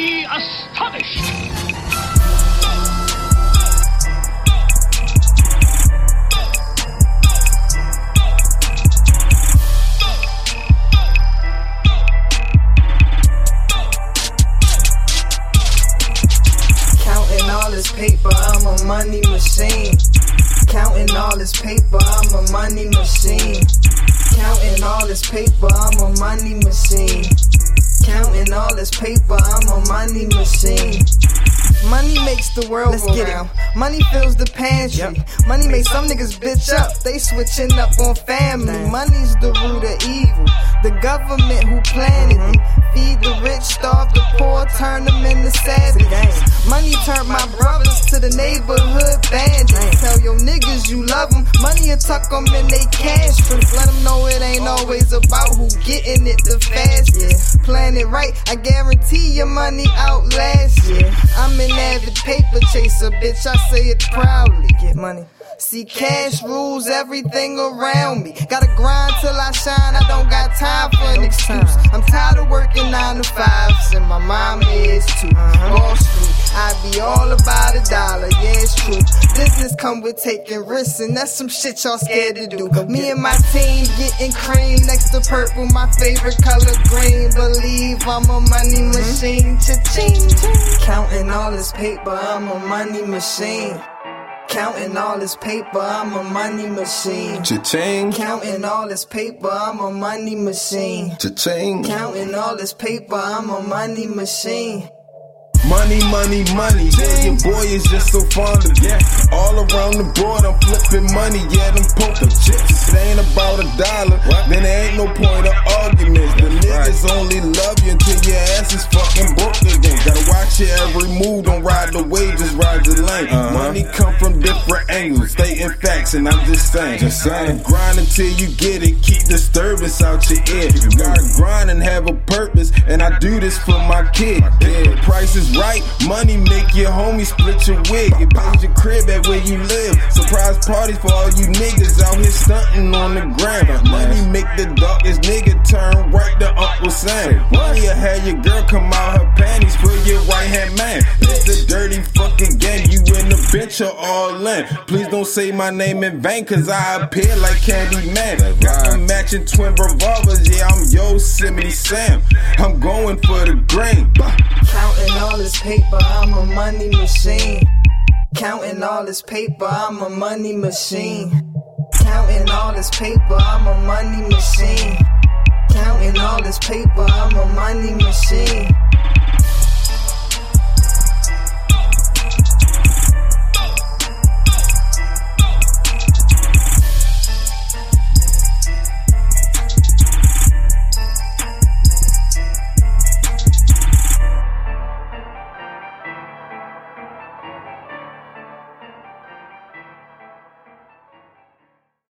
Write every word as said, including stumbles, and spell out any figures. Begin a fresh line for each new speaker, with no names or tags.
be astonished.
All this paper, I'm a money machine. Counting all this paper, I'm a money machine. Counting all this paper, I'm a money machine. Counting all this paper, I'm a money machine. Money makes the world Let's go round. It. Money fills the pantry. Yep. Money makes some niggas bitch up. They switching up on family. Damn. Money's the root of evil. The government who planted mm-hmm. it. Feed the rich, starve the poor, turn them into savages. Money turned my brothers to the neighborhood bandits. Damn. Tell your niggas you love them. Money will tuck them in they cash trips. Let them know it ain't always about who getting it the fastest. Yeah. Plan it right, I guarantee your money outlast you. Yeah. I'm an avid paper chaser, bitch, I say it proudly. Get money. See, cash rules everything around me. Gotta grind till I shine, I don't got time for an excuse. I'm tired of working nine to fives, and my mom is too. Wall Street, I be all about a dollar, yeah, it's true. Business come with taking risks, and that's some shit y'all scared to do. Me and my team getting cream next to purple, my favorite color green. Believe I'm a money machine, cha-ching. Counting all this paper, I'm a money machine. Counting all this paper, I'm a money machine. Cha-ching. Counting all this paper, I'm a money machine. Cha-ching. Counting all this paper, I'm a money machine.
Money, money, money, yeah, your boy is just so fond of it. All around the board, I'm flipping money, yeah, them poker chips. It ain't about a dollar, what? Then there ain't no point of arguments. The niggas right. only love you until your ass is fucking broke again. Gotta watch your every move, don't ride the wave, just ride the lane. Uh-huh. Money come from different angles, stating facts, and I'm just saying. Just saying. Grind until you get it, keep disturbance out your ear. You gotta grind and have a purpose, and I do this for my kid. Yeah, the price is right, money make your homie split your wig. It buys your crib at where you live. Surprise parties for all you niggas out here stunting on the ground. Money make the darkest nigga turn right to Uncle Sam. Money will have your girl come out her panties for your right hand man. It's a dirty fucking game, you in the bench or all in. Please don't say my name in vain, cause I appear like Candyman. Got the matching twin revolvers, yeah, I'm Yosemite Sam. I'm going for the grain.
Counting all this paper, I'm a money machine. Counting all this paper, I'm a money machine. Counting all this paper, I'm a money machine. Counting all this paper, I'm a money machine.